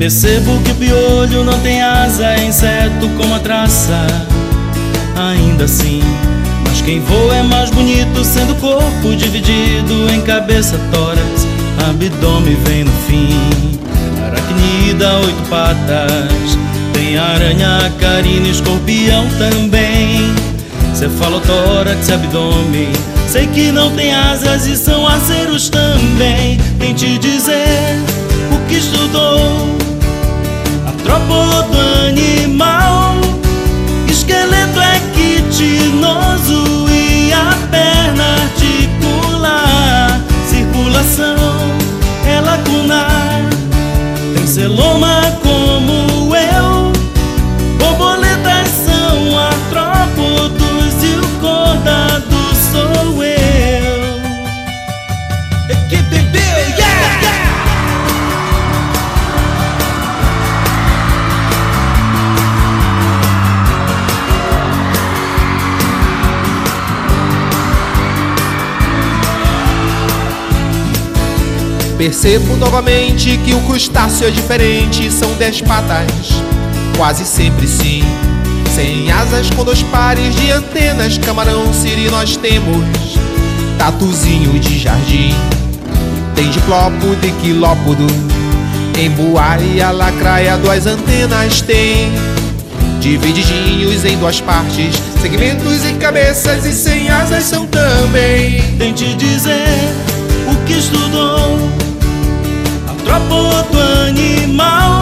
Percebo que o piolho não tem asa, é inseto como a traça. Ainda assim, mas quem voa é mais bonito, sendo o corpo dividido em cabeça, tórax, abdômen vem no fim. Aracnida, 8 patas, tem aranha, carina, escorpião também. Cefalotórax, abdômen, sei que não tem asas e são arceiros também. Tente dizer o que estudou, artrópodo animal. Esqueleto é quitinoso e a perna articular. Circulação é lacunar, tem celoma como eu. Borboletas são artrópodos e o cordado sou eu. Equipe B, yeah! Percebo novamente que o crustáceo é diferente. São 10 patas, quase sempre sim, sem asas com 2 pares de antenas. Camarão, siri nós temos, tatuzinho de jardim. Tem diplópodo e quilópodo, embuaia, lacraia, 2 antenas tem. Divididinhos em 2 partes, segmentos em cabeças e sem asas são também. Tente dizer o que estudou, artrópodo animal.